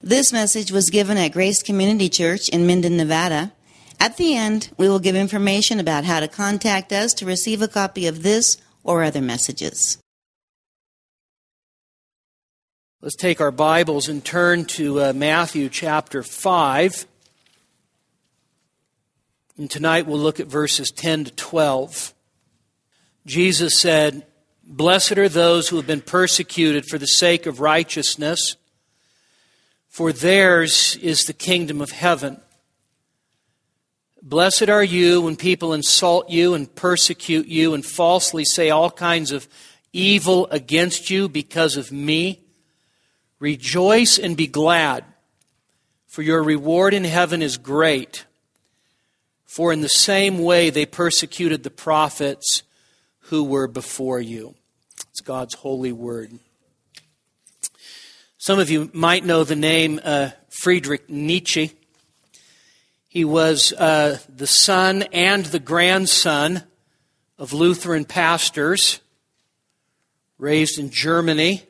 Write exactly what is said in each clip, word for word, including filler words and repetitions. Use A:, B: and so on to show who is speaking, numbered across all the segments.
A: This message was given at Grace Community Church in Minden, Nevada. At the end, we will give information about how to contact us to receive a copy of this or other messages.
B: Let's take our Bibles and turn to uh, Matthew chapter five. And tonight we'll look at verses ten to twelve. Jesus said, "Blessed are those who have been persecuted for the sake of righteousness, for theirs is the kingdom of heaven. Blessed are you when people insult you and persecute you and falsely say all kinds of evil against you because of me. Rejoice and be glad, for your reward in heaven is great. For in the same way they persecuted the prophets who were before you." It's God's holy word. Some of you might know the name uh, Friedrich Nietzsche. He was uh, the son and the grandson of Lutheran pastors, raised in Germany.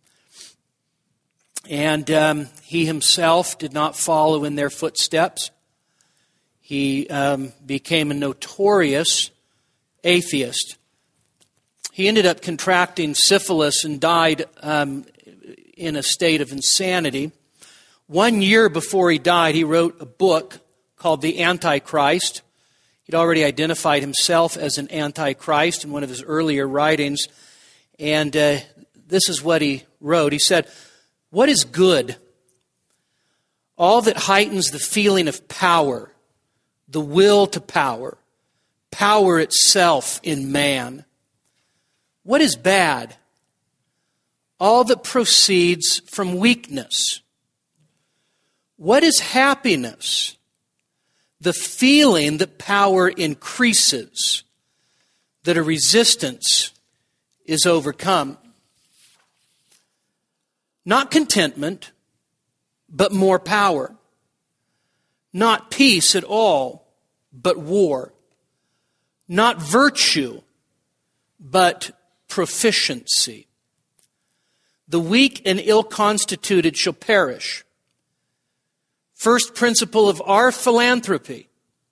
B: And um, he himself did not follow in their footsteps. He um, became a notorious atheist. He ended up contracting syphilis and died um, in a state of insanity. One year before he died, he wrote a book called The Antichrist. He'd already identified himself as an Antichrist in one of his earlier writings. And uh, this is what he wrote. He said, "What is good? All that heightens the feeling of power, the will to power, power itself in man. What is bad? All that proceeds from weakness. What is happiness? The feeling that power increases, that a resistance is overcome. Not contentment, but more power. Not peace at all, but war. Not virtue, but proficiency. The weak and ill-constituted shall perish. First principle of our philanthropy,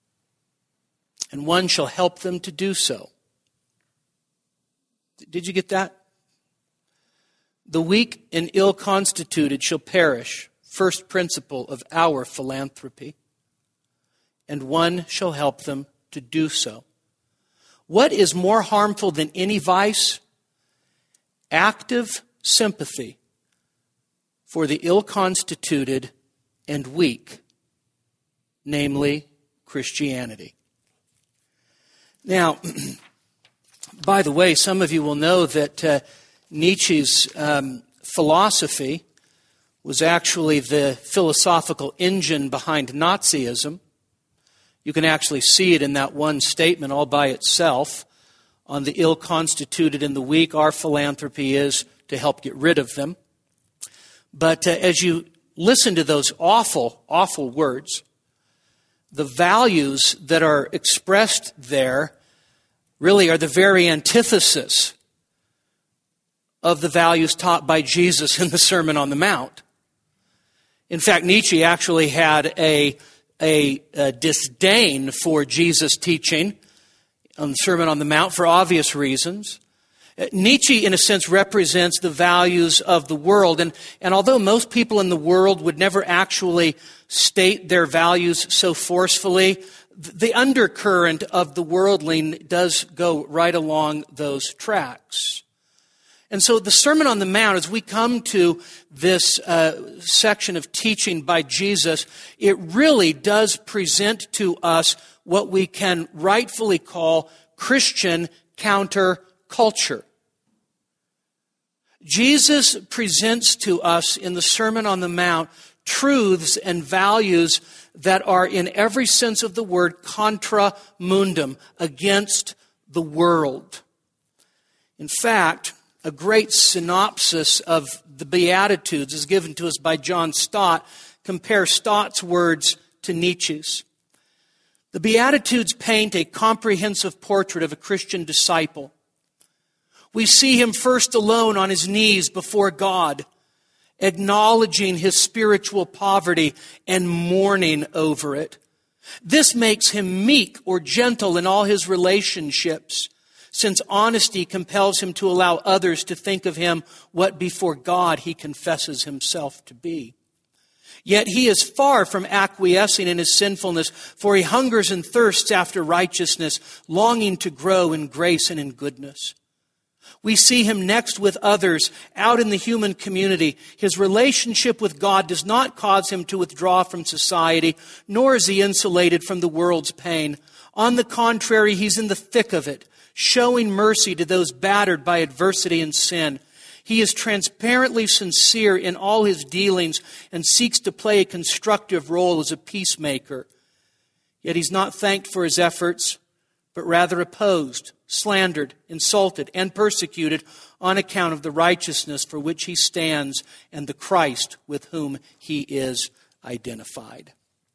B: and one shall help them to do so." Did you get that? The weak and ill-constituted shall perish. First principle of our philanthropy, and one shall help them to do so. What is more harmful than any vice? Active sympathy for the ill-constituted and weak, namely Christianity. Now, by the way, some of you will know that uh, Nietzsche's um, philosophy was actually the philosophical engine behind Nazism. You can actually see it in that one statement all by itself. On the ill-constituted and the weak, our philanthropy is to help get rid of them. But uh, as you listen to those awful, awful words, the values that are expressed there really are the very antithesis of the values taught by Jesus in the Sermon on the Mount. In fact, Nietzsche actually had a, a, a disdain for Jesus' teaching on the Sermon on the Mount for obvious reasons. Nietzsche, in a sense, represents the values of the world. And, and although most people in the world would never actually state their values so forcefully, the undercurrent of the worldling does go right along those tracks. And so the Sermon on the Mount, as we come to this uh, section of teaching by Jesus, it really does present to us what we can rightfully call Christian counterculture. Jesus presents to us in the Sermon on the Mount truths and values that are in every sense of the word contra mundum, against the world. In fact, a great synopsis of the Beatitudes is given to us by John Stott. Compare Stott's words to Nietzsche's. The Beatitudes paint a comprehensive portrait of a Christian disciple. We see him first alone on his knees before God, acknowledging his spiritual poverty and mourning over it. This makes him meek or gentle in all his relationships, since honesty compels him to allow others to think of him what before God he confesses himself to be. Yet he is far from acquiescing in his sinfulness, for he hungers and thirsts after righteousness, longing to grow in grace and in goodness. We see him next with others out in the human community. His relationship with God does not cause him to withdraw from society, nor is he insulated from the world's pain. On the contrary, he's in the thick of it, showing mercy to those battered by adversity and sin. He is transparently sincere in all his dealings and seeks to play a constructive role as a peacemaker. Yet he's not thanked for his efforts, but rather opposed, slandered, insulted, and persecuted on account of the righteousness for which he stands and the Christ with whom he is identified.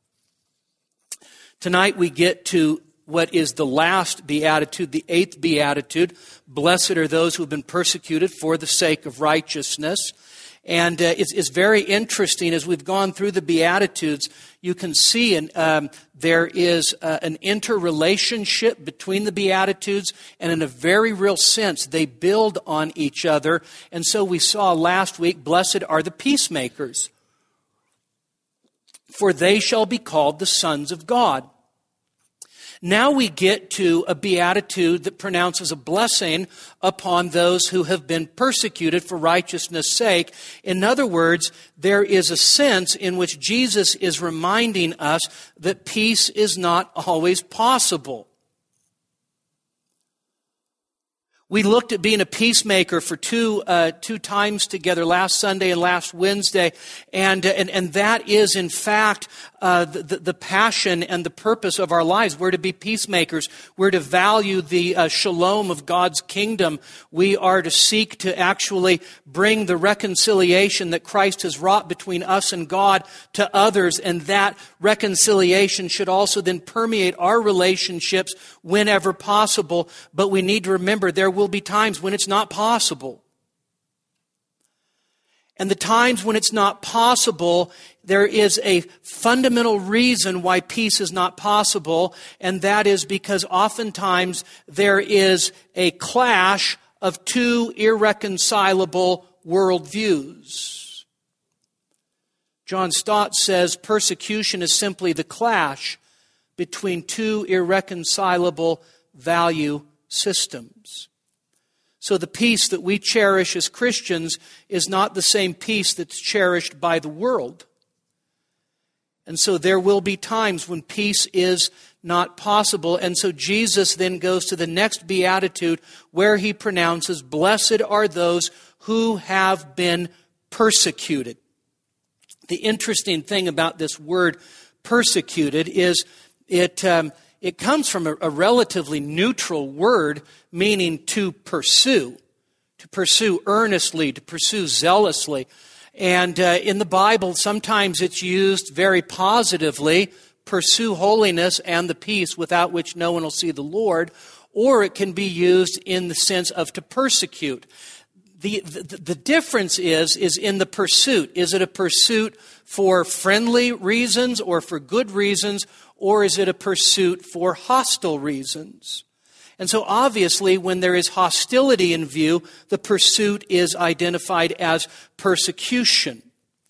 B: Tonight we get to what is the last beatitude, the eighth beatitude. Blessed are those who have been persecuted for the sake of righteousness. And uh, it's, it's very interesting as we've gone through the Beatitudes, you can see an, um, there is uh, an interrelationship between the Beatitudes, and in a very real sense, they build on each other. And so we saw last week, blessed are the peacemakers, for they shall be called the sons of God. Now we get to a beatitude that pronounces a blessing upon those who have been persecuted for righteousness' sake. In other words, there is a sense in which Jesus is reminding us that peace is not always possible. We looked at being a peacemaker for two uh, two times together, last Sunday and last Wednesday, and and and that is in fact uh, the the passion and the purpose of our lives. We're to be peacemakers. We're to value the uh, shalom of God's kingdom. We are to seek to actually bring the reconciliation that Christ has wrought between us and God to others, and that reconciliation should also then permeate our relationships whenever possible. But we need to remember there will be times when it's not possible. And the times when it's not possible, there is a fundamental reason why peace is not possible, and that is because oftentimes there is a clash of two irreconcilable worldviews. John Stott says persecution is simply the clash between two irreconcilable value systems. So the peace that we cherish as Christians is not the same peace that's cherished by the world. And so there will be times when peace is not possible. And so Jesus then goes to the next beatitude where he pronounces, blessed are those who have been persecuted. The interesting thing about this word persecuted is it um, it comes from a, a relatively neutral word meaning to pursue, to pursue earnestly, to pursue zealously. And uh, in the Bible, sometimes it's used very positively, pursue holiness and the peace without which no one will see the Lord, or it can be used in the sense of to persecute. The, the, the difference is, is in the pursuit. Is it a pursuit for friendly reasons or for good reasons, or is it a pursuit for hostile reasons? And so obviously when there is hostility in view, the pursuit is identified as persecution.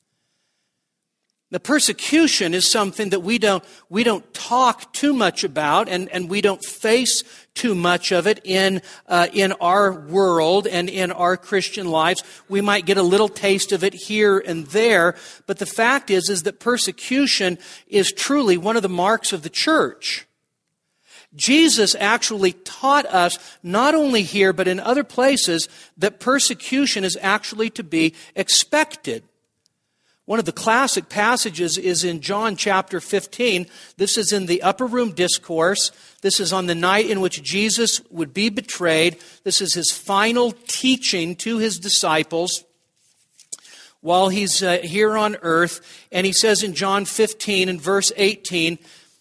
B: The persecution is something that we don't we don't talk too much about, and, and we don't face too much of it in uh, in our world and in our Christian lives. We might get a little taste of it here and there, but the fact is is that persecution is truly one of the marks of the church. Jesus actually taught us, not only here but in other places, that persecution is actually to be expected. One of the classic passages is in John chapter fifteen. This is in the upper room discourse. This is on the night in which Jesus would be betrayed. This is his final teaching to his disciples while he's uh, here on earth. And he says in John fifteen and verse eighteen,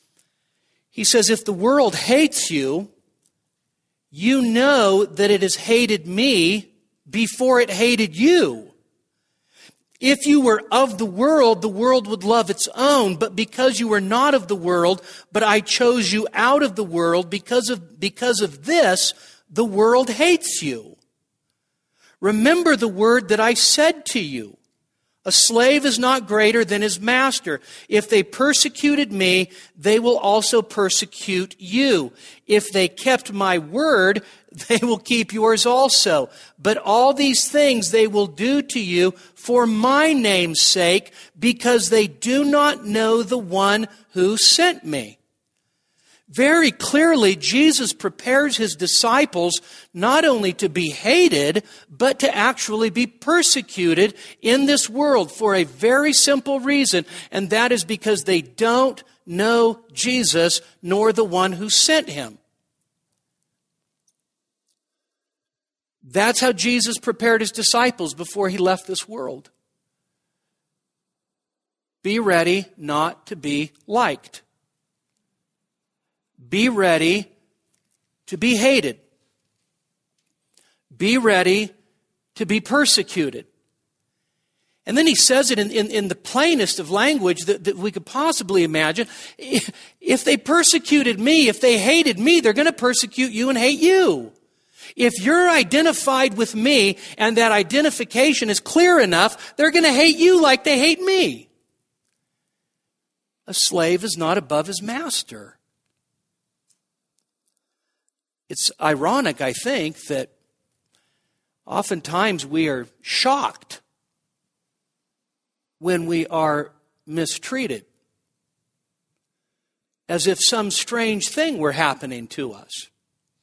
B: he says, if the world hates you, you know that it has hated me before it hated you. If you were of the world, the world would love its own. But because you were not of the world, but I chose you out of the world, because of, because of this, the world hates you. Remember the word that I said to you. A slave is not greater than his master. If they persecuted me, they will also persecute you. If they kept my word, they will keep yours also. But all these things they will do to you for my name's sake, because they do not know the one who sent me. Very clearly, Jesus prepares his disciples not only to be hated, but to actually be persecuted in this world for a very simple reason, and that is because they don't know Jesus nor the one who sent him. That's how Jesus prepared his disciples before he left this world. Be ready not to be liked. Be ready to be hated. Be ready to be persecuted. And then he says it in, in, in the plainest of language that, that we could possibly imagine. If they persecuted me, if they hated me, they're going to persecute you and hate you. If you're identified with me and that identification is clear enough, they're going to hate you like they hate me. A slave is not above his master. It's ironic, I think, that oftentimes we are shocked when we are mistreated, as if some strange thing were happening to us.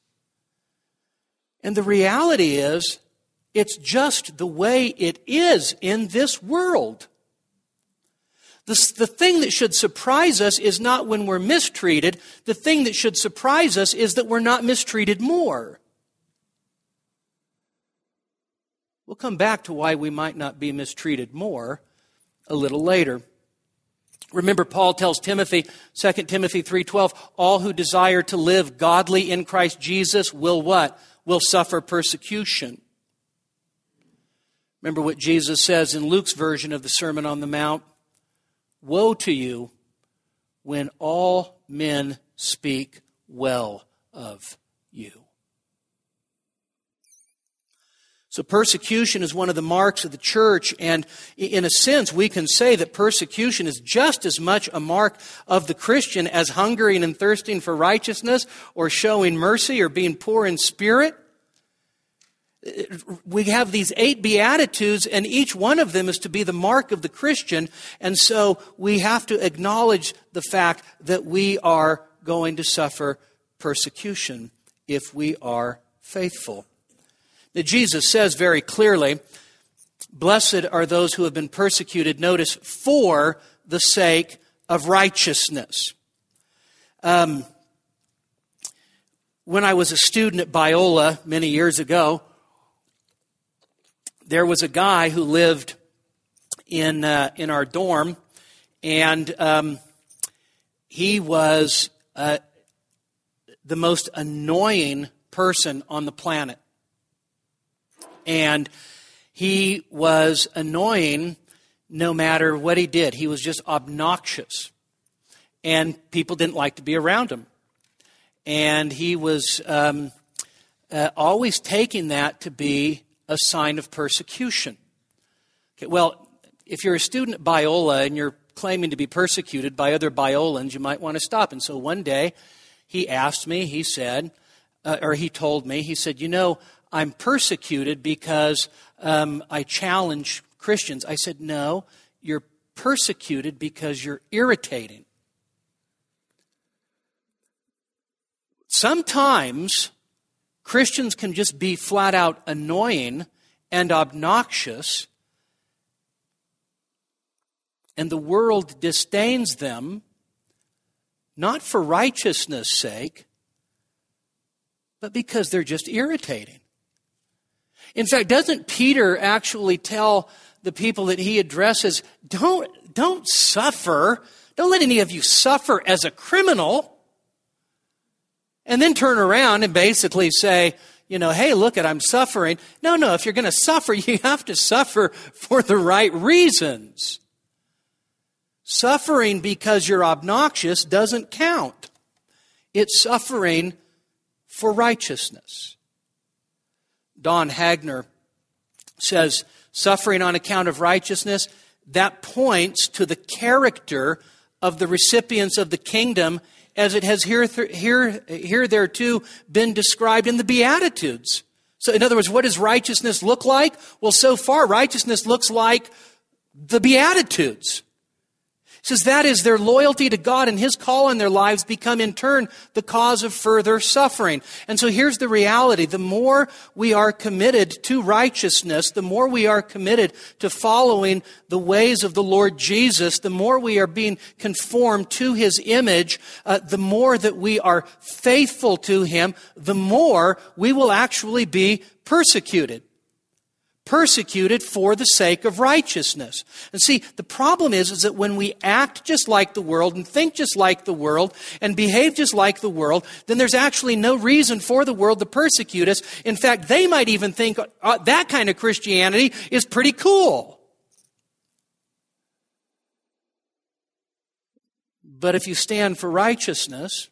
B: And the reality is, it's just the way it is in this world. The, the thing that should surprise us is not when we're mistreated. The thing that should surprise us is that we're not mistreated more. We'll come back to why we might not be mistreated more a little later. Remember, Paul tells Timothy, Second Timothy three twelve, all who desire to live godly in Christ Jesus will what? Will suffer persecution. Remember what Jesus says in Luke's version of the Sermon on the Mount? Woe to you when all men speak well of you. So persecution is one of the marks of the church, and in a sense we can say that persecution is just as much a mark of the Christian as hungering and thirsting for righteousness or showing mercy or being poor in spirit. We have these eight Beatitudes, and each one of them is to be the mark of the Christian, and so we have to acknowledge the fact that we are going to suffer persecution if we are faithful. Now, Jesus says very clearly, blessed are those who have been persecuted, notice, for the sake of righteousness. Um, when I was a student at Biola many years ago, there was a guy who lived in uh, in our dorm, and um, he was uh, the most annoying person on the planet. And he was annoying no matter what he did. He was just obnoxious. And people didn't like to be around him. And he was um, uh, always taking that to be a sign of persecution. Okay, well, if you're a student at Biola and you're claiming to be persecuted by other Biolans, you might want to stop. And so one day he asked me, he said, uh, or he told me, he said, you know, I'm persecuted because um, I challenge Christians. I said, no, you're persecuted because you're irritating. Sometimes Christians can just be flat out annoying and obnoxious, and the world disdains them, not for righteousness' sake, but because they're just irritating. In fact, doesn't Peter actually tell the people that he addresses, don't, don't suffer, don't let any of you suffer as a criminal, and then turn around and basically say, you know, hey, look at, I'm suffering. No, no, if you're going to suffer, you have to suffer for the right reasons. Suffering because you're obnoxious doesn't count. It's suffering for righteousness. Don Hagner says, suffering on account of righteousness, that points to the character of the recipients of the kingdom as it has here, here, here thereto been described in the Beatitudes. So in other words, what does righteousness look like? Well, so far, righteousness looks like the Beatitudes. It says that is their loyalty to God and His call in their lives become in turn the cause of further suffering. And so here's the reality. The more we are committed to righteousness, the more we are committed to following the ways of the Lord Jesus, the more we are being conformed to His image, uh, the more that we are faithful to Him, the more we will actually be persecuted. Persecuted for the sake of righteousness. And see, the problem is, is that when we act just like the world and think just like the world and behave just like the world, then there's actually no reason for the world to persecute us. In fact, they might even think uh, that kind of Christianity is pretty cool. But if you stand for righteousness,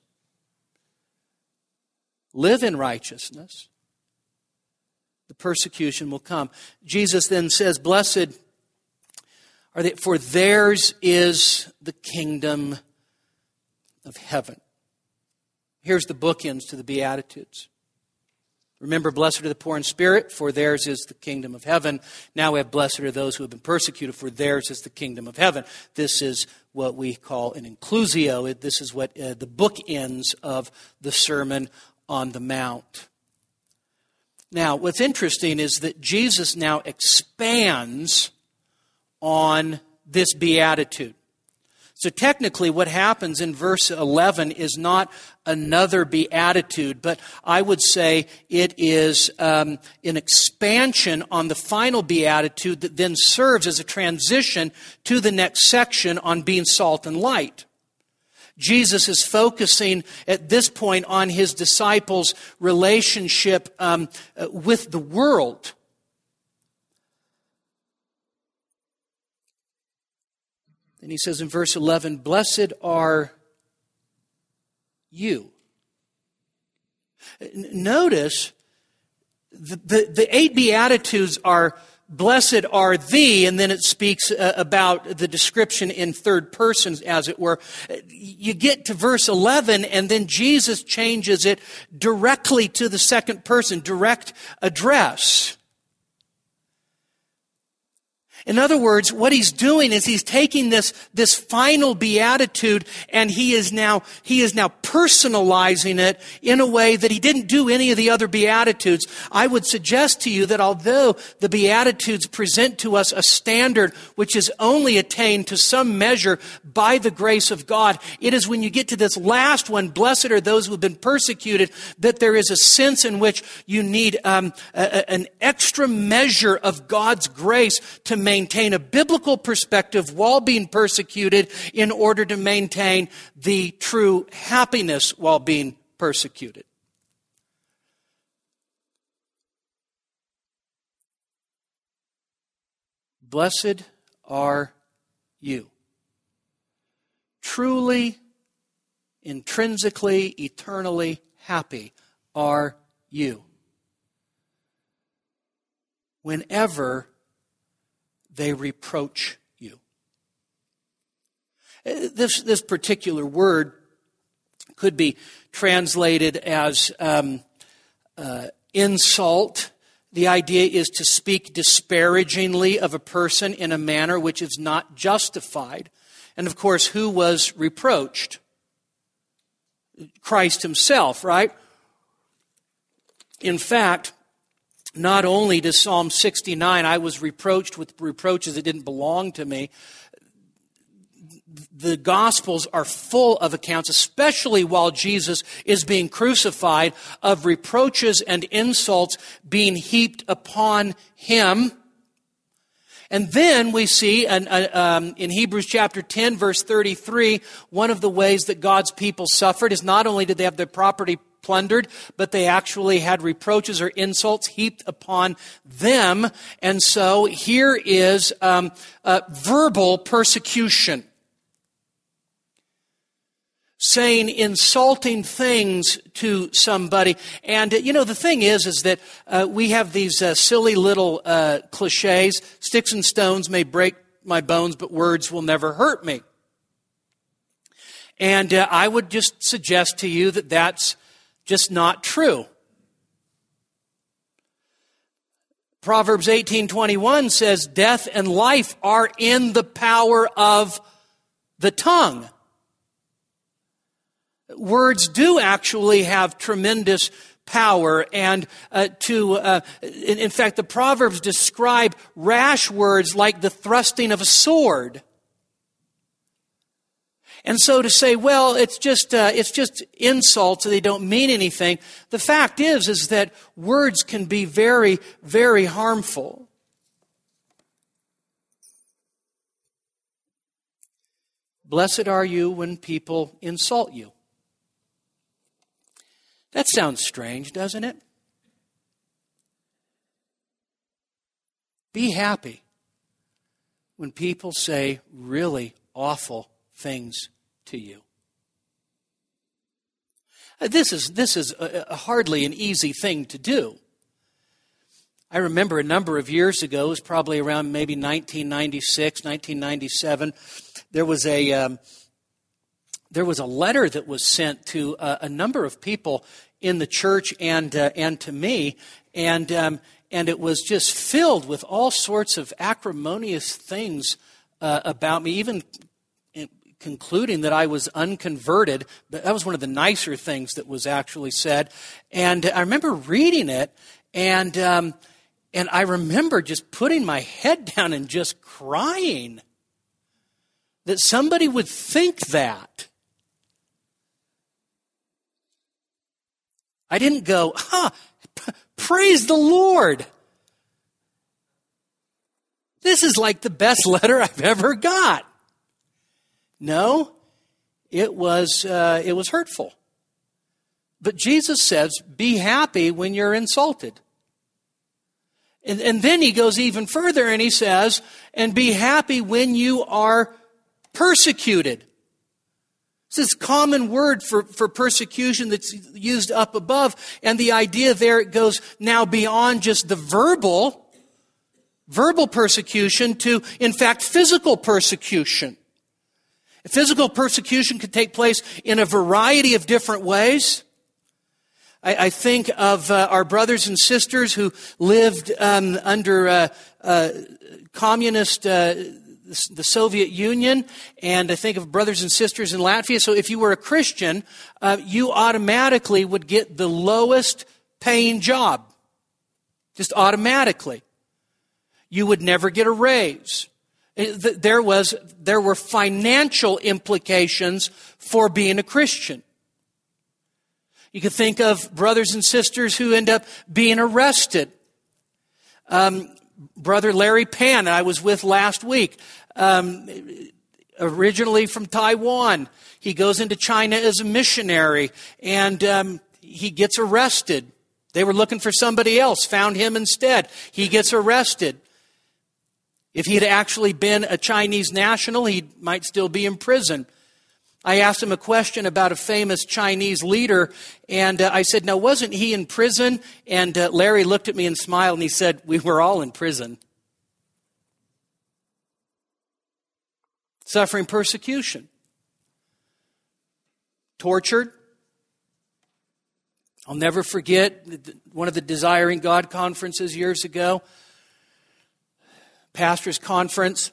B: live in righteousness, the persecution will come. Jesus then says, blessed are they, for theirs is the kingdom of heaven. Here's the bookends to the Beatitudes. Remember, blessed are the poor in spirit, for theirs is the kingdom of heaven. Now we have blessed are those who have been persecuted, for theirs is the kingdom of heaven. This is what we call an inclusio. This is what uh, the bookends of the Sermon on the Mount. Now, what's interesting is that Jesus now expands on this beatitude. So technically what happens in verse eleven is not another beatitude, but I would say it is um, an expansion on the final beatitude that then serves as a transition to the next section on being salt and light. Jesus is focusing at this point on His disciples' relationship um, uh, with the world. And He says in verse eleven, blessed are you. Notice the, the, the eight Beatitudes are blessed are thee, and then it speaks uh, about the description in third person, as it were. You get to verse eleven, and then Jesus changes it directly to the second person, direct address. In other words, what He's doing is He's taking this, this final beatitude and he is now, he is now personalizing it in a way that He didn't do any of the other beatitudes. I would suggest to you that although the beatitudes present to us a standard which is only attained to some measure by the grace of God, it is when you get to this last one, blessed are those who have been persecuted, that there is a sense in which you need um, a, an extra measure of God's grace to make maintain a biblical perspective while being persecuted in order to maintain the true happiness while being persecuted. Blessed are you. Truly, intrinsically, eternally happy are you. Whenever they reproach you. This, this particular word could be translated as um, uh, insult. The idea is to speak disparagingly of a person in a manner which is not justified. And of course, who was reproached? Christ Himself, right? In fact, not only does Psalm sixty-nine, I was reproached with reproaches that didn't belong to me. The Gospels are full of accounts, especially while Jesus is being crucified, of reproaches and insults being heaped upon Him. And then we see in, uh, um, in Hebrews chapter ten, verse thirty-three, one of the ways that God's people suffered is not only did they have their property plundered, but they actually had reproaches or insults heaped upon them. And so here is um, uh, verbal persecution. Saying insulting things to somebody. And, uh, you know, the thing is, is that uh, we have these uh, silly little uh, cliches. Sticks and stones may break my bones, but words will never hurt me. And uh, I would just suggest to you that that's just not true. Proverbs eighteen twenty-one says, death and life are in the power of the tongue. Words do actually have tremendous power, and uh, to, uh, in, in fact, the Proverbs describe rash words like the thrusting of a sword. And so to say, well, it's just uh, it's just insults, they don't mean anything. The fact is, is that words can be very, very harmful. Blessed are you when people insult you. That sounds strange, doesn't it? Be happy when people say really awful things to you. This is this is a, a hardly an easy thing to do. I remember a number of years ago, it was probably around maybe nineteen ninety-six, nineteen ninety-seven, there was a um, there was a letter that was sent to uh, a number of people in the church and uh, and to me, and um, and it was just filled with all sorts of acrimonious things uh, about me, even concluding that I was unconverted. But that was one of the nicer things that was actually said. And I remember reading it, and um, and I remember just putting my head down and just crying that somebody would think that. I didn't go, huh, p- praise the Lord. This is like the best letter I've ever got. No, it was uh, it was hurtful. But Jesus says, be happy when you're insulted. And, and then he goes even further and he says, and be happy when you are persecuted. This is a common word for, for persecution that's used up above. And the idea there, it goes now beyond just the verbal, verbal persecution to, in fact, physical persecution. Physical persecution could take place in a variety of different ways. I, I think of uh, our brothers and sisters who lived um, under uh, uh, communist uh the Soviet Union, and I think of brothers and sisters in Latvia. So if you were a Christian, uh, you automatically would get the lowest paying job. Just automatically. You would never get a raise. There was, there were financial implications for being a Christian. You could think of brothers and sisters who end up being arrested. Um, Brother Larry Pan, I was with last week, um, originally from Taiwan. He goes into China as a missionary, and um, he gets arrested. They were looking for somebody else, found him instead. He gets arrested. If he had actually been a Chinese national, he might still be in prison. I asked him a question about a famous Chinese leader, and uh, I said, now, wasn't he in prison? And uh, Larry looked at me and smiled, and he said, we were all in prison. Suffering persecution. Tortured. I'll never forget one of the Desiring God conferences years ago. Pastor's conference.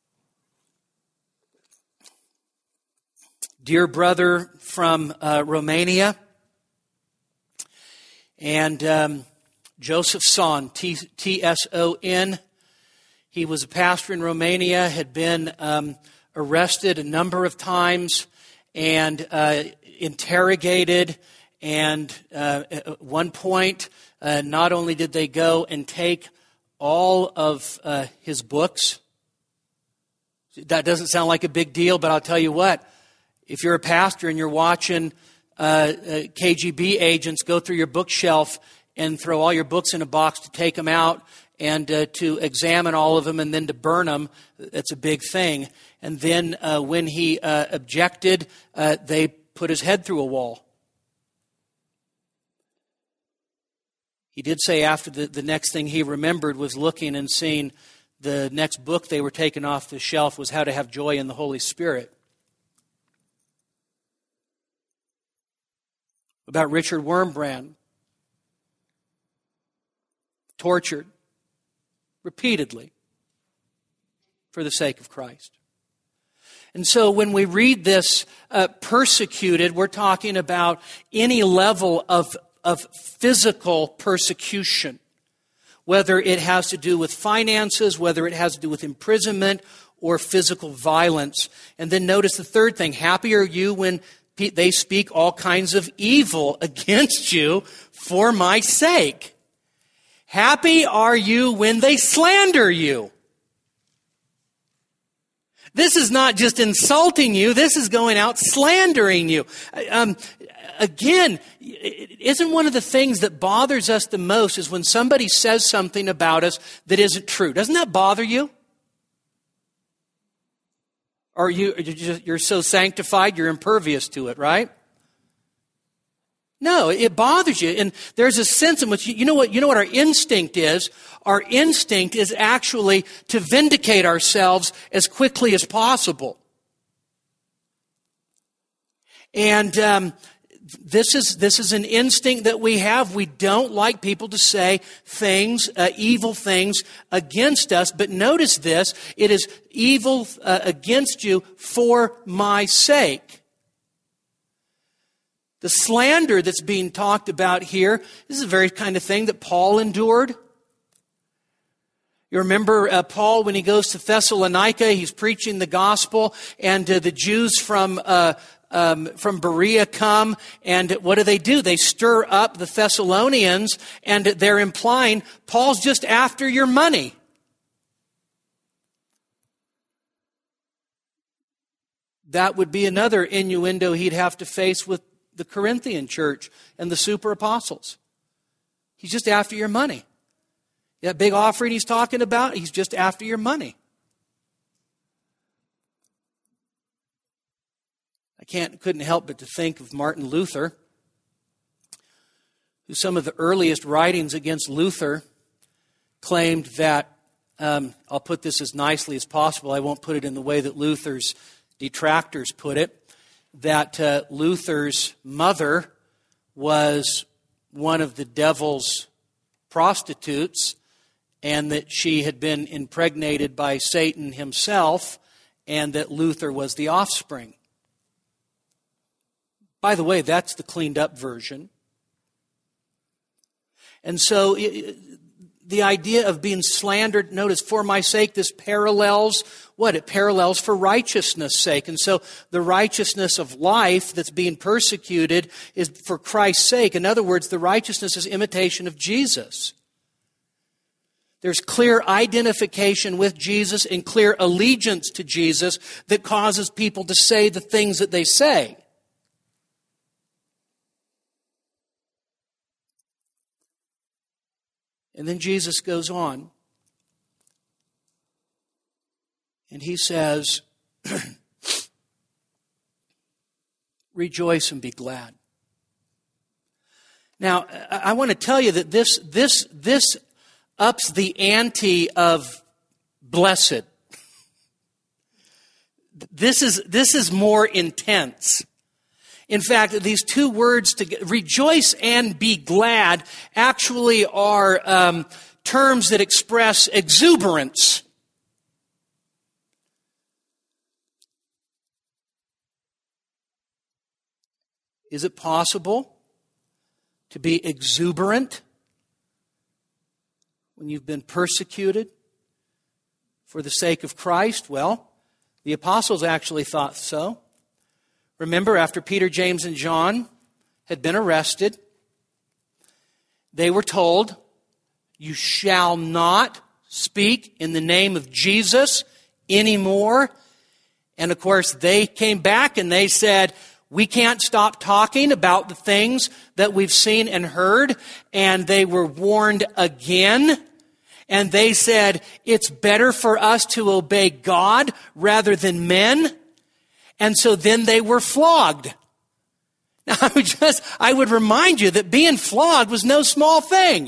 B: Dear brother from uh, Romania, and um, Joseph Son, T S O N. He was a pastor in Romania, had been um, arrested a number of times and uh, interrogated. And uh, at one point, uh, not only did they go and take all of uh, his books. That doesn't sound like a big deal, but I'll tell you what. If you're a pastor and you're watching uh, uh, K G B agents go through your bookshelf and throw all your books in a box to take them out and uh, to examine all of them and then to burn them. That's a big thing. And then uh, when he uh, objected, uh, they put his head through a wall. He did say after the, the next thing he remembered was looking and seeing the next book they were taking off the shelf was How to Have Joy in the Holy Spirit. About Richard Wurmbrand, tortured repeatedly for the sake of Christ. And so when we read this uh, persecuted, we're talking about any level of, of physical persecution, whether it has to do with finances, whether it has to do with imprisonment or physical violence. And then notice the third thing, happy are you when they speak all kinds of evil against you for my sake. Happy are you when they slander you. This is not just insulting you. This is going out slandering you. Um, again, isn't one of the things that bothers us the most is when somebody says something about us that isn't true. Doesn't that bother you? Or you, you're so sanctified, you're impervious to it, right? No, it bothers you. And there's a sense in which, you know what, you know what our instinct is? Our instinct is actually to vindicate ourselves as quickly as possible. And um, this is this is an instinct that we have. We don't like people to say things, uh, evil things against us. But notice this, it is evil uh, against you for my sake. The slander that's being talked about here, this is the very kind of thing that Paul endured. You remember uh, Paul, when he goes to Thessalonica, he's preaching the gospel, and uh, the Jews from uh, um, from Berea come, and what do they do? They stir up the Thessalonians, and they're implying, Paul's just after your money. That would be another innuendo he'd have to face with the Corinthian church and the super apostles. He's just after your money. That big offering he's talking about, he's just after your money. I can't, couldn't help but to think of Martin Luther, who some of the earliest writings against Luther claimed that, um, I'll put this as nicely as possible, I won't put it in the way that Luther's detractors put it, that uh, Luther's mother was one of the devil's prostitutes and that she had been impregnated by Satan himself and that Luther was the offspring. By the way, that's the cleaned up version. And so it, the idea of being slandered, notice, for my sake, this parallels what? It parallels for righteousness' sake. And so the righteousness of life that's being persecuted is for Christ's sake. In other words, the righteousness is imitation of Jesus. There's clear identification with Jesus and clear allegiance to Jesus that causes people to say the things that they say. And then Jesus goes on, and he says, rejoice and be glad. Now, I want to tell you that this, this, this ups the ante of blessed. This is, this is more intense. In fact, these two words, to rejoice and be glad, actually are um, terms that express exuberance. Is it possible to be exuberant when you've been persecuted for the sake of Christ? Well, the apostles actually thought so. Remember, after Peter, James, and John had been arrested, they were told, you shall not speak in the name of Jesus anymore. And of course, they came back and they said, We can't stop talking about the things that we've seen and heard. And they were warned again. And they said, it's better for us to obey God rather than men. And so then they were flogged. Now, I would just, I would remind you that being flogged was no small thing.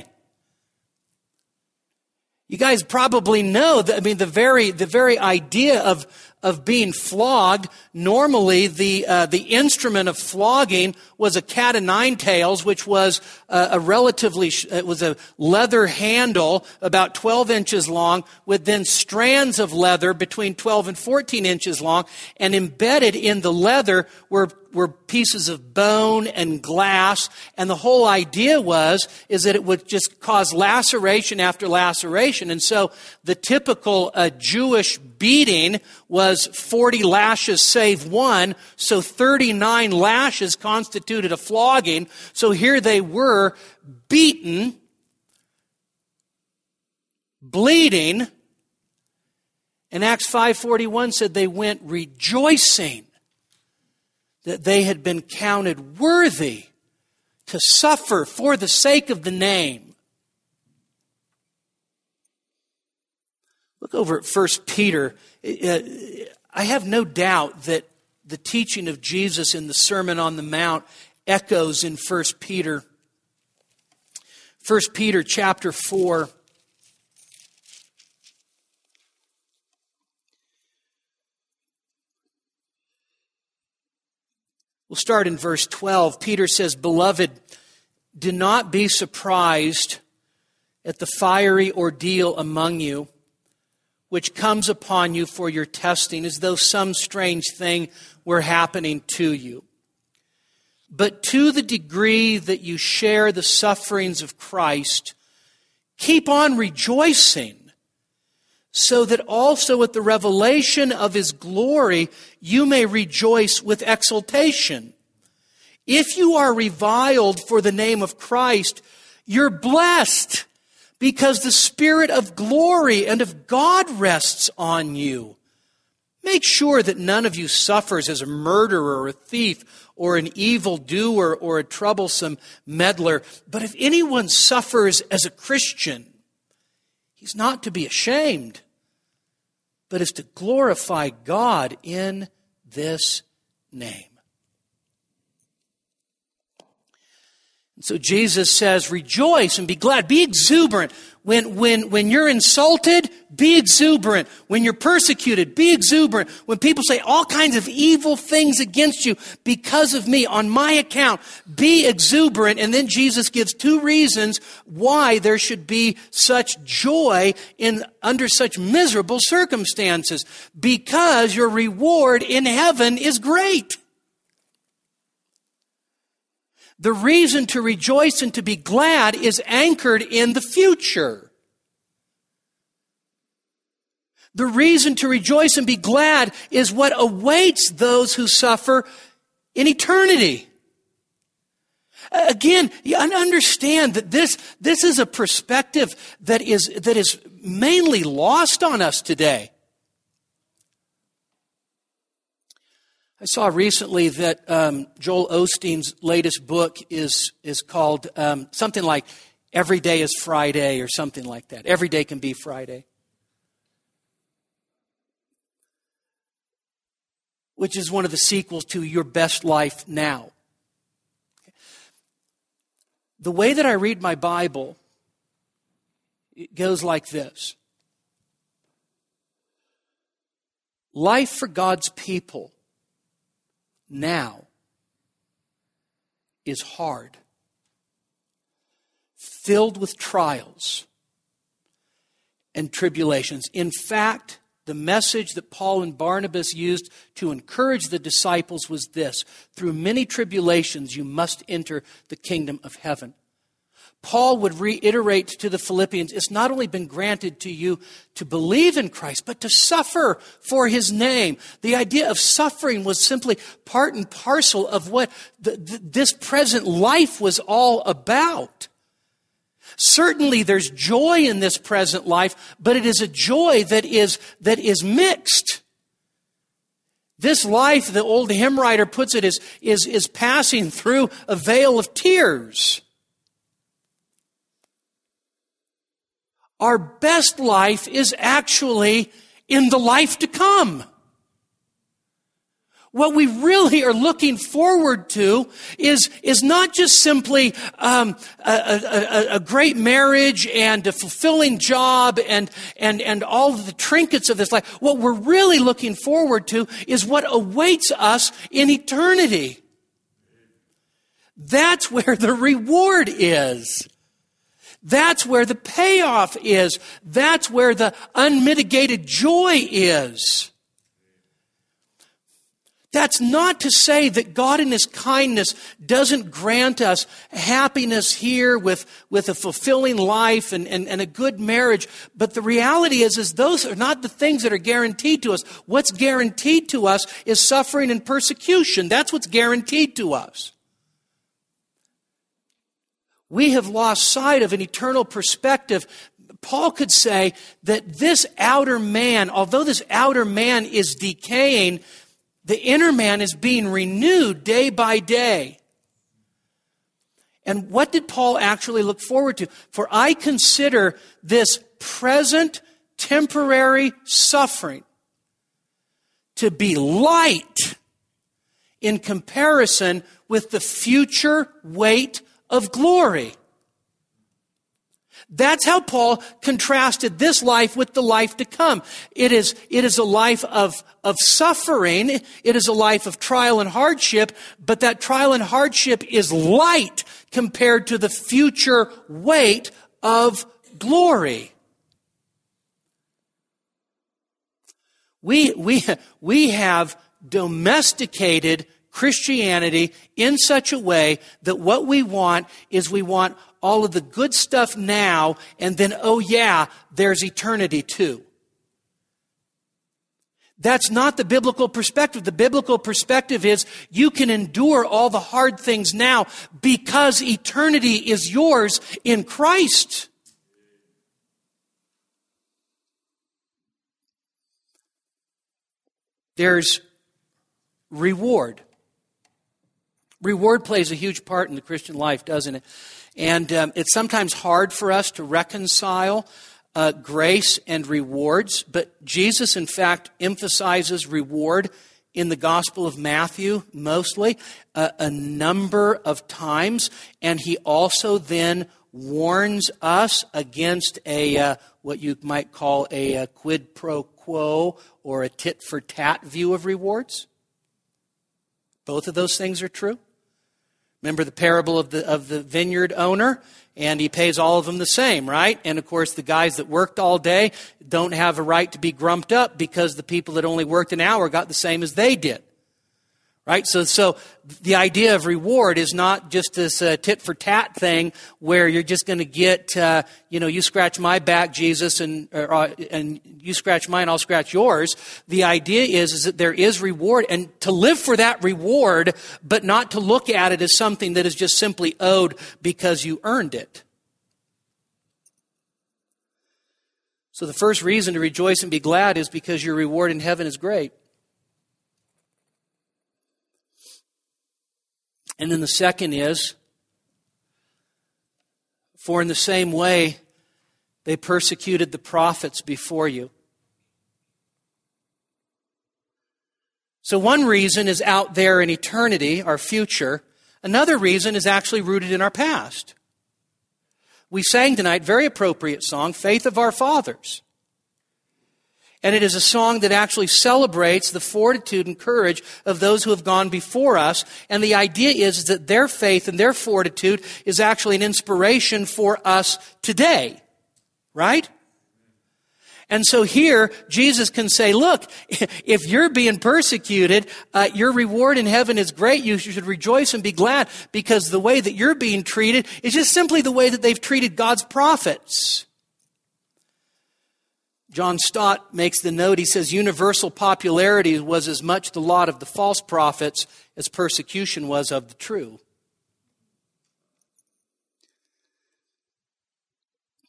B: You guys probably know that, I mean, the very, the very idea of, of being flogged, normally the, uh, the instrument of flogging was a cat o' nine tails, which was uh, a relatively, it was a leather handle about twelve inches long with then strands of leather between twelve and fourteen inches long, and embedded in the leather were were pieces of bone and glass, and the whole idea was is that it would just cause laceration after laceration. And so the typical uh, Jewish beating was forty lashes save one, so thirty-nine lashes constituted a flogging. So here they were, beaten, bleeding, and Acts five forty-one said they went rejoicing that they had been counted worthy to suffer for the sake of the name. Look over at First Peter. I have no doubt that the teaching of Jesus in the Sermon on the Mount echoes in First Peter. First Peter chapter four. We'll start in verse twelve. Peter says, "Beloved, do not be surprised at the fiery ordeal among you, which comes upon you for your testing, as though some strange thing were happening to you. But to the degree that you share the sufferings of Christ, keep on rejoicing, so that also at the revelation of His glory you may rejoice with exultation. If you are reviled for the name of Christ, you're blessed, because the Spirit of glory and of God rests on you. Make sure that none of you suffers as a murderer or a thief or an evildoer or a troublesome meddler. But if anyone suffers as a Christian, he's not to be ashamed, but is to glorify God in this name." And so Jesus says, rejoice and be glad. Be exuberant. When, when, when you're insulted, be exuberant. When you're persecuted, be exuberant. When people say all kinds of evil things against you because of me, on my account, be exuberant. And then Jesus gives two reasons why there should be such joy in under such miserable circumstances. Because your reward in heaven is great. The reason to rejoice and to be glad is anchored in the future. The reason to rejoice and be glad is what awaits those who suffer in eternity. Again, you understand that this, this is a perspective that is, that is mainly lost on us today. I saw recently that um, Joel Osteen's latest book is is called um, something like "Every Day is Friday" or something like that. Every day can be Friday, which is one of the sequels to Your Best Life Now. The way that I read my Bible, it goes like this: life for God's people now is hard, filled with trials and tribulations. In fact, the message that Paul and Barnabas used to encourage the disciples was this: through many tribulations you must enter the kingdom of heaven. Paul would reiterate to the Philippians, it's not only been granted to you to believe in Christ, but to suffer for His name. The idea of suffering was simply part and parcel of what the, the, this present life was all about. Certainly there's joy in this present life, but it is a joy that is, that is mixed. This life, the old hymn writer puts it, is, is, is passing through a vale of tears. Our best life is actually in the life to come. What we really are looking forward to is, is not just simply um, a, a, a great marriage and a fulfilling job and, and, and all of the trinkets of this life. What we're really looking forward to is what awaits us in eternity. That's where the reward is. That's where the payoff is. That's where the unmitigated joy is. That's not to say that God in His kindness doesn't grant us happiness here with, with a fulfilling life and, and, and a good marriage. But the reality is, is those are not the things that are guaranteed to us. What's guaranteed to us is suffering and persecution. That's what's guaranteed to us. We have lost sight of an eternal perspective. Paul could say that this outer man, although this outer man is decaying, the inner man is being renewed day by day. And what did Paul actually look forward to? For I consider this present temporary suffering to be light in comparison with the future weight of glory. That's how Paul contrasted this life with the life to come. It is, it is a life of, of suffering. It is a life of trial and hardship, but that trial and hardship is light compared to the future weight of glory. We, we, we have domesticated Christianity in such a way that what we want is we want all of the good stuff now, and then, oh yeah, there's eternity too. That's not the biblical perspective. The biblical perspective is you can endure all the hard things now because eternity is yours in Christ. There's reward. Reward plays a huge part in the Christian life, doesn't it? And um, it's sometimes hard for us to reconcile uh, grace and rewards, but Jesus, in fact, emphasizes reward in the Gospel of Matthew mostly uh, a number of times, and he also then warns us against a uh, what you might call a, a quid pro quo or a tit-for-tat view of rewards. Both of those things are true. Remember the parable of the of the vineyard owner? And he pays all of them the same, right? And of course, the guys that worked all day don't have a right to be grumped up because the people that only worked an hour got the same as they did. Right? So so the idea of reward is not just this uh, tit-for-tat thing where you're just going to get, uh, you know, you scratch my back, Jesus, and uh, and you scratch mine, I'll scratch yours. The idea is, is that there is reward, and to live for that reward, but not to look at it as something that is just simply owed because you earned it. So the first reason to rejoice and be glad is because your reward in heaven is great. And then the second is, for in the same way they persecuted the prophets before you. So one reason is out there in eternity, our future. Another reason is actually rooted in our past. We sang tonight, very appropriate song, Faith of Our Fathers. And it is a song that actually celebrates the fortitude and courage of those who have gone before us. And the idea is, is that their faith and their fortitude is actually an inspiration for us today. Right? And so here, Jesus can say, look, if you're being persecuted, uh, your reward in heaven is great. You should rejoice and be glad because the way that you're being treated is just simply the way that they've treated God's prophets. John Stott makes the note, he says, universal popularity was as much the lot of the false prophets as persecution was of the true.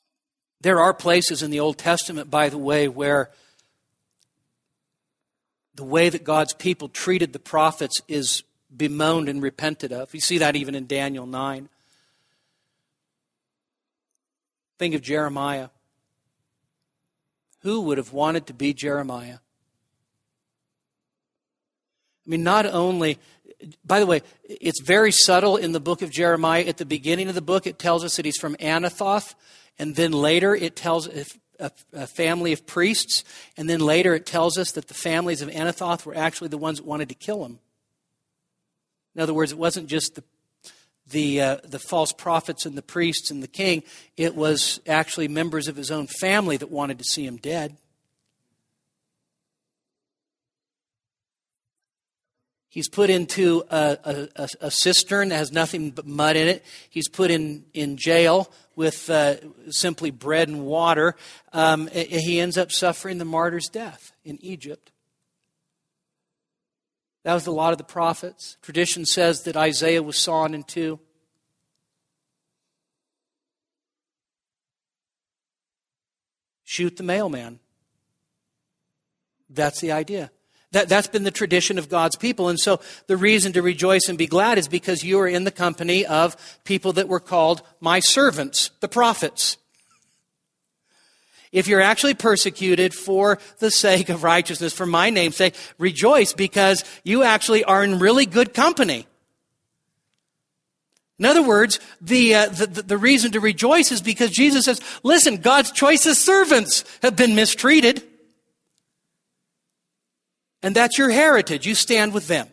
B: There are places in the Old Testament, by the way, where the way that God's people treated the prophets is bemoaned and repented of. You see that even in Daniel nine. Think of Jeremiah. Who would have wanted to be Jeremiah? I mean, not only, by the way, it's very subtle in the book of Jeremiah. At the beginning of the book, it tells us that he's from Anathoth, and then later it tells a, a family of priests, and then later it tells us that the families of Anathoth were actually the ones that wanted to kill him. In other words, it wasn't just the the uh, the false prophets and the priests and the king. It was actually members of his own family that wanted to see him dead. He's put into a, a, a cistern that has nothing but mud in it. He's put in, in jail with uh, simply bread and water. Um, he ends up suffering the martyr's death in Egypt. That was the lot of the prophets. Tradition says that Isaiah was sawn in two. Shoot the mailman. That's the idea. That, that's been the tradition of God's people. And so the reason to rejoice and be glad is because you are in the company of people that were called my servants, the prophets. If you're actually persecuted for the sake of righteousness, for my name's sake, rejoice because you actually are in really good company. In other words, the, uh, the, the reason to rejoice is because Jesus says, listen, God's choicest servants have been mistreated. And that's your heritage. You stand with them.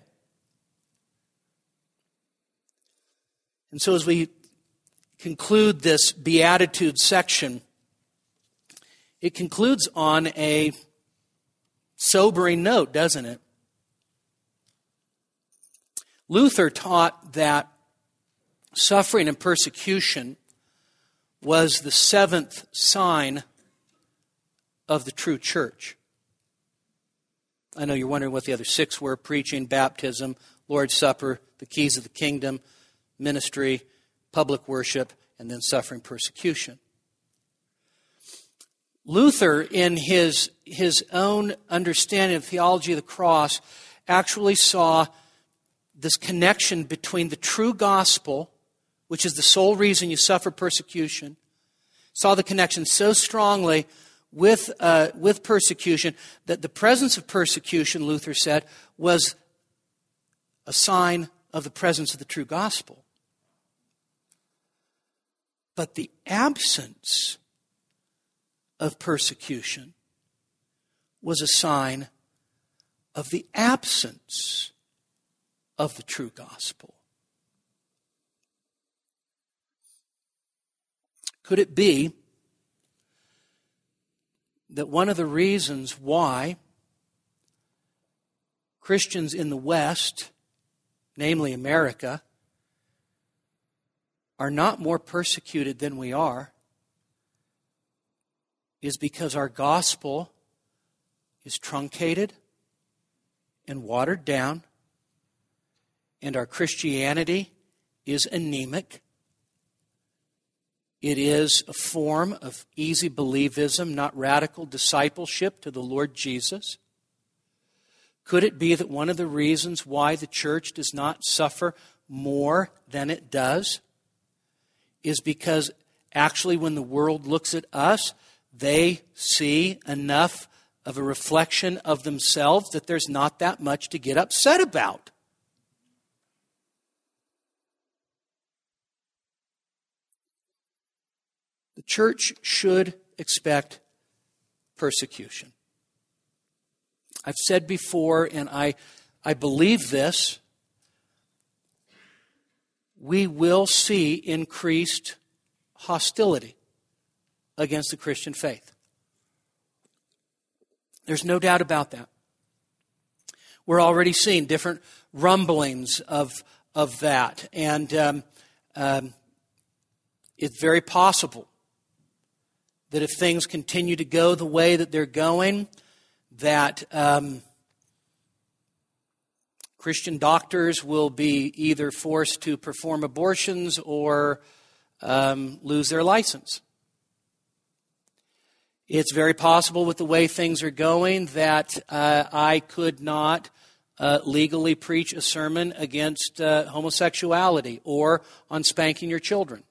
B: And so as we conclude this Beatitude section, it concludes on a sobering note, doesn't it? Luther taught that suffering and persecution was the seventh sign of the true church. I know you're wondering what the other six were: preaching, baptism, Lord's Supper, the keys of the kingdom, ministry, public worship, and then suffering persecution. Luther, in his, his own understanding of theology of the cross, actually saw this connection between the true gospel, which is the sole reason you suffer persecution, saw the connection so strongly with uh, with persecution that the presence of persecution, Luther said, was a sign of the presence of the true gospel. But the absence of persecution was a sign of the absence of the true gospel. Could it be that one of the reasons why Christians in the West, namely America, are not more persecuted than we are is because our gospel is truncated and watered down, and our Christianity is anemic. It is a form of easy believism, not radical discipleship to the Lord Jesus. Could it be that one of the reasons why the church does not suffer more than it does is because actually when the world looks at us, they see enough of a reflection of themselves that there's not that much to get upset about? The church should expect persecution. I've said before, and I, I believe this, we will see increased hostility against the Christian faith. There's no doubt about that. We're already seeing different rumblings of, of that. And um, um, it's very possible that if things continue to go the way that they're going, that um, Christian doctors will be either forced to perform abortions or um, lose their license. It's very possible with the way things are going that uh, I could not uh, legally preach a sermon against uh, homosexuality or on spanking your children.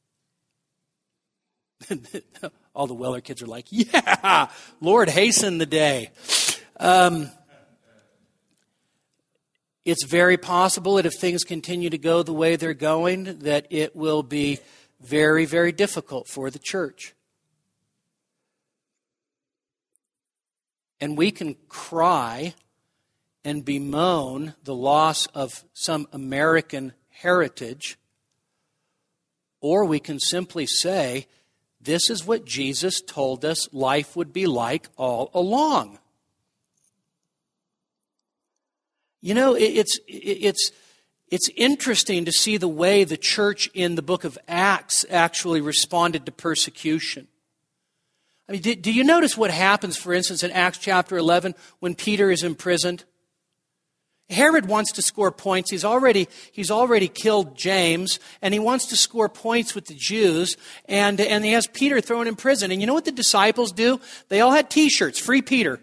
B: All the Weller kids are like, yeah, Lord, hasten the day. Um, it's very possible that if things continue to go the way they're going, that it will be very, very difficult for the church. And we can cry and bemoan the loss of some American heritage, or we can simply say, this is what Jesus told us life would be like all along. You know, it's it's it's interesting to see the way the church in the book of Acts actually responded to persecution. I mean, do, do you notice what happens, for instance, in Acts chapter eleven when Peter is imprisoned? Herod wants to score points. He's already he's already killed James, and he wants to score points with the Jews, and, and he has Peter thrown in prison. And you know what the disciples do? They all had T-shirts, Free Peter,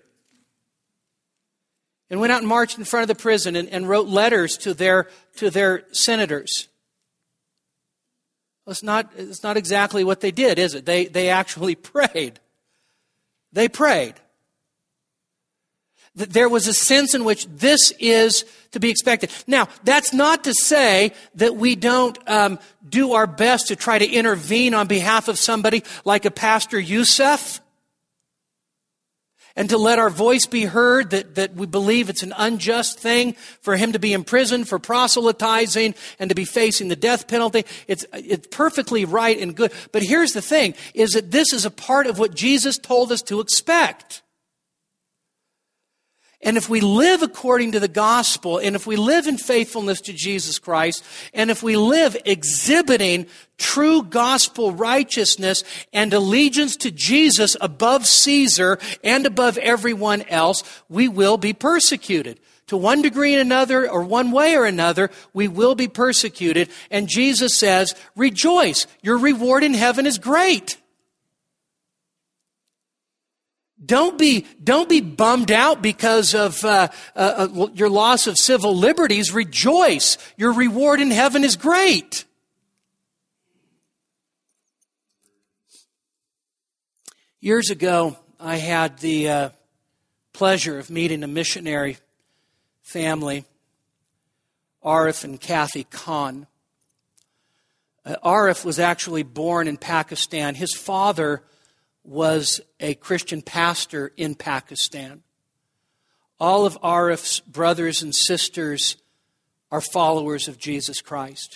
B: and went out and marched in front of the prison and, and wrote letters to their to their senators. Well, it's not it's not exactly what they did, is it? They they actually prayed. They prayed. There was a sense in which this is to be expected. Now, that's not to say that we don't um, do our best to try to intervene on behalf of somebody like a Pastor Youssef, and to let our voice be heard that, that we believe it's an unjust thing for him to be imprisoned for proselytizing and to be facing the death penalty. It's, it's perfectly right and good. But here's the thing, is that this is a part of what Jesus told us to expect. And if we live according to the gospel, and if we live in faithfulness to Jesus Christ, and if we live exhibiting true gospel righteousness and allegiance to Jesus above Caesar and above everyone else, we will be persecuted. To one degree or another, or one way or another, we will be persecuted. And Jesus says, rejoice, your reward in heaven is great. Don't be, don't be bummed out because of uh, uh, uh, your loss of civil liberties. Rejoice. Your reward in heaven is great. Years ago, I had the uh, pleasure of meeting a missionary family, Arif and Kathy Khan. Uh, Arif was actually born in Pakistan. His father was a Christian pastor in Pakistan. All of Arif's brothers and sisters are followers of Jesus Christ.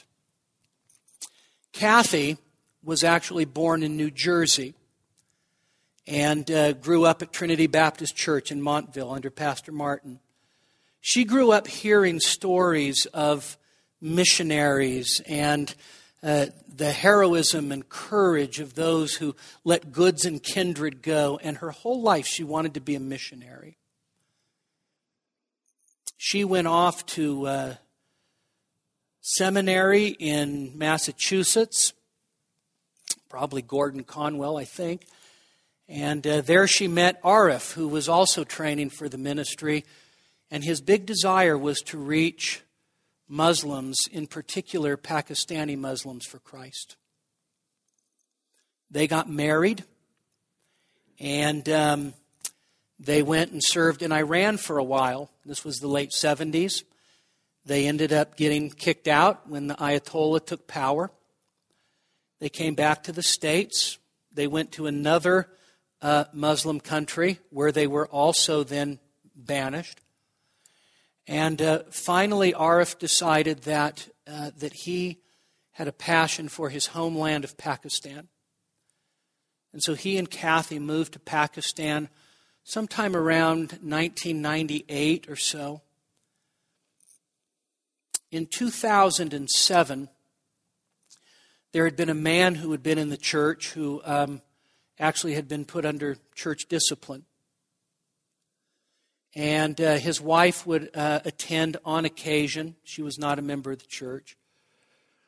B: Kathy was actually born in New Jersey and uh, grew up at Trinity Baptist Church in Montville under Pastor Martin. She grew up hearing stories of missionaries and Uh, the heroism and courage of those who let goods and kindred go. And her whole life she wanted to be a missionary. She went off to uh, seminary in Massachusetts, probably Gordon Conwell, I think. And uh, there she met Arif, who was also training for the ministry. And his big desire was to reach Muslims, in particular Pakistani Muslims, for Christ. They got married, and um, they went and served in Iran for a while. This was the late seventies. They ended up getting kicked out when the Ayatollah took power. They came back to the States. They went to another uh, Muslim country where they were also then banished. And uh, finally, Arif decided that uh, that he had a passion for his homeland of Pakistan. And so he and Kathy moved to Pakistan sometime around nineteen ninety-eight or so. In two thousand seven, there had been a man who had been in the church who um, actually had been put under church discipline. And uh, his wife would uh, attend on occasion. She was not a member of the church.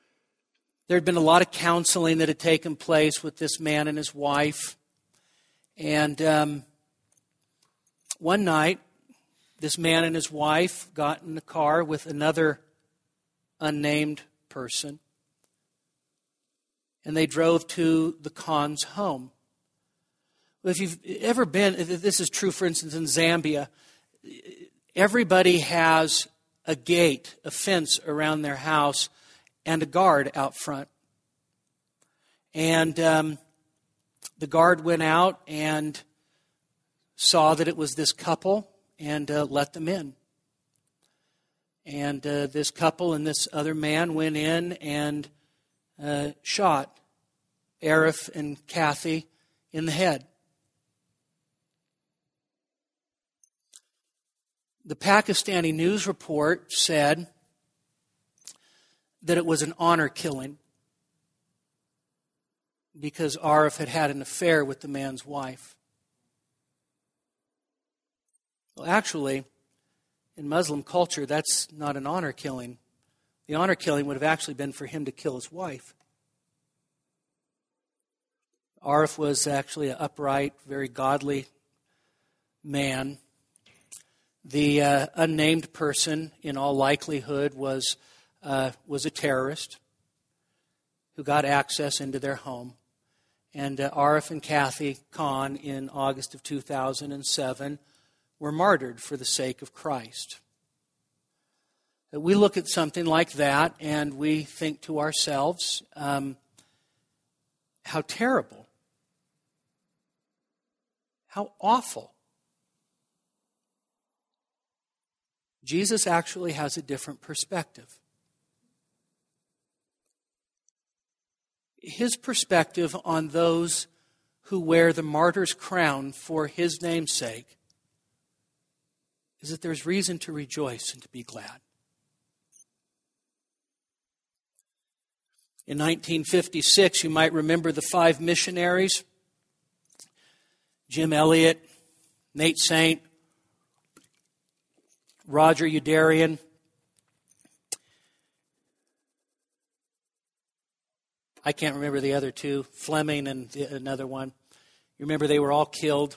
B: There had been a lot of counseling that had taken place with this man and his wife. And um, one night, this man and his wife got in the car with another unnamed person, and they drove to the Khan's home. Well, if you've ever been, this is true, for instance, in Zambia, everybody has a gate, a fence around their house, and a guard out front. And um, the guard went out and saw that it was this couple and uh, let them in. And uh, this couple and this other man went in and uh, shot Arif and Kathy in the head. The Pakistani news report said that it was an honor killing because Arif had had an affair with the man's wife. Well, actually, in Muslim culture, that's not an honor killing. The honor killing would have actually been for him to kill his wife. Arif was actually an upright, very godly man. The uh, unnamed person, in all likelihood, was uh, was a terrorist who got access into their home. And uh, Arif and Kathy Khan, in August of two thousand seven, were martyred for the sake of Christ. We look at something like that and we think to ourselves, um, how terrible, how awful. Jesus actually has a different perspective. His perspective on those who wear the martyr's crown for his name's sake is that there's reason to rejoice and to be glad. In nineteen fifty-six, you might remember the five missionaries, Jim Elliot, Nate Saint, Roger Youderian. I can't remember the other two, Fleming and the, another one. You remember they were all killed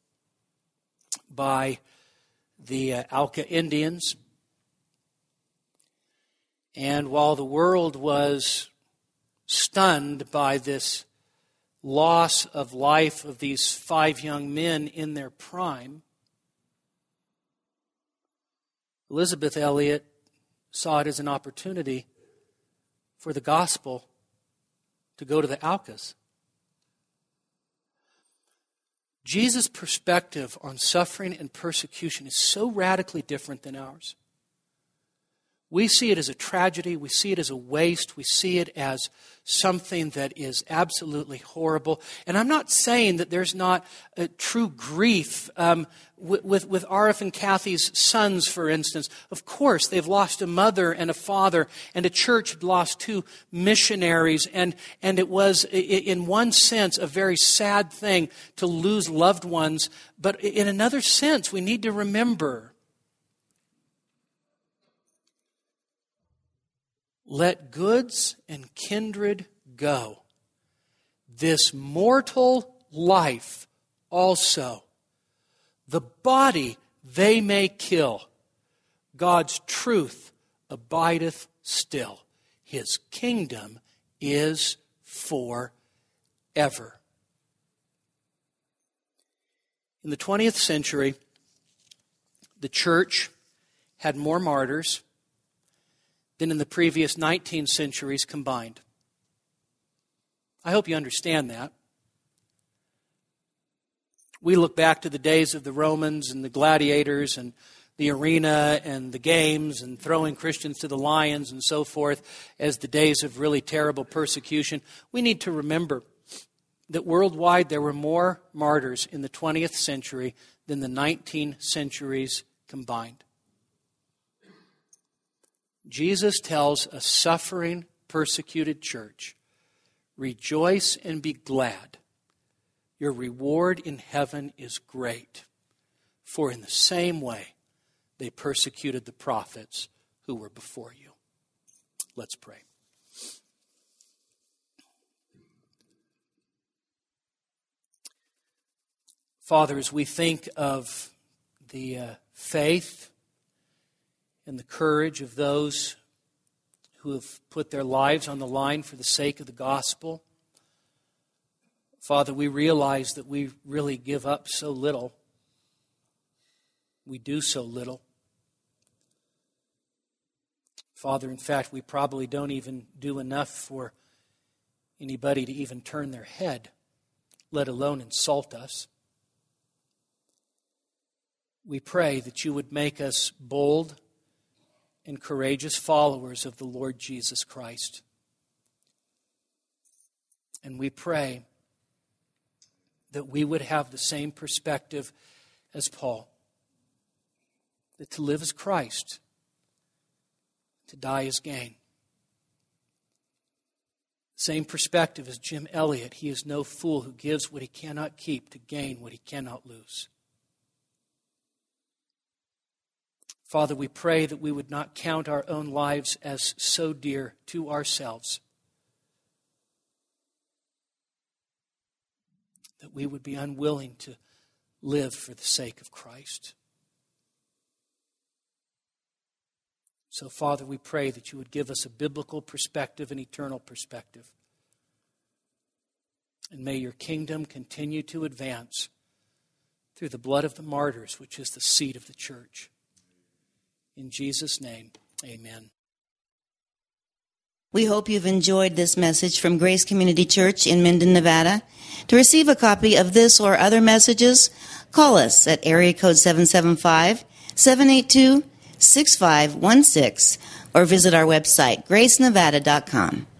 B: by the uh, Auca Indians. And while the world was stunned by this loss of life of these five young men in their prime, Elizabeth Elliot saw it as an opportunity for the gospel to go to the Aucas. Jesus' perspective on suffering and persecution is so radically different than ours. We see it as a tragedy. We see it as a waste. We see it as something that is absolutely horrible. And I'm not saying that there's not a true grief um, with, with, with Arif and Kathy's sons, for instance. Of course, they've lost a mother and a father, and a church had lost two missionaries. And, and it was, in one sense, a very sad thing to lose loved ones. But in another sense, we need to remember, let goods and kindred go. This mortal life also. The body they may kill. God's truth abideth still. His kingdom is forever. In the twentieth century, the church had more martyrs than in the previous nineteen centuries combined. I hope you understand that. We look back to the days of the Romans and the gladiators and the arena and the games and throwing Christians to the lions and so forth as the days of really terrible persecution. We need to remember that worldwide there were more martyrs in the twentieth century than the nineteen centuries combined. Jesus tells a suffering, persecuted church, rejoice and be glad. Your reward in heaven is great. For in the same way, they persecuted the prophets who were before you. Let's pray. Father, as we think of the uh, faith and the courage of those who have put their lives on the line for the sake of the gospel, Father, we realize that we really give up so little. We do so little. Father, in fact, we probably don't even do enough for anybody to even turn their head, let alone insult us. We pray that you would make us bold and courageous followers of the Lord Jesus Christ. And we pray that we would have the same perspective as Paul, that to live as Christ, to die as gain. Same perspective as Jim Elliot. He is no fool who gives what he cannot keep to gain what he cannot lose. Father, we pray that we would not count our own lives as so dear to ourselves, that we would be unwilling to live for the sake of Christ. So, Father, we pray that you would give us a biblical perspective and eternal perspective. And may your kingdom continue to advance through the blood of the martyrs, which is the seed of the church. In Jesus' name, amen.
A: We hope you've enjoyed this message from Grace Community Church in Minden, Nevada. To receive a copy of this or other messages, call us at area code seven seven five, seven eight two, six five one six or visit our website, grace nevada dot com.